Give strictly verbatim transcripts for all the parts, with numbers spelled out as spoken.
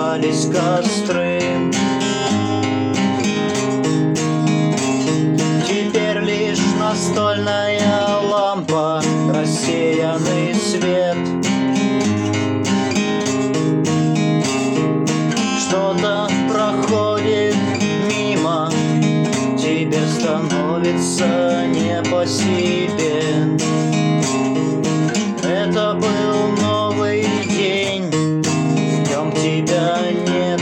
разгорались костры. Теперь лишь настольная лампа, рассеянный свет. Что-то проходит мимо, тебе становится не по себе. Это был новый день, в нем тебя нет.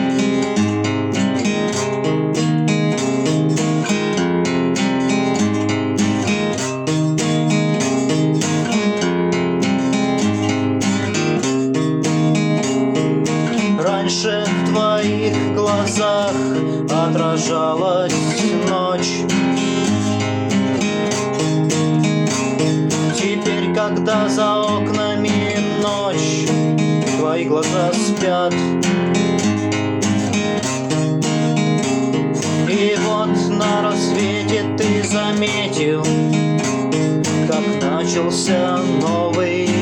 Раньше в твоих глазах отражалась ночь. Теперь, когда за окнами ночь, твои глаза спят. И вот на рассвете ты заметил, как начался новый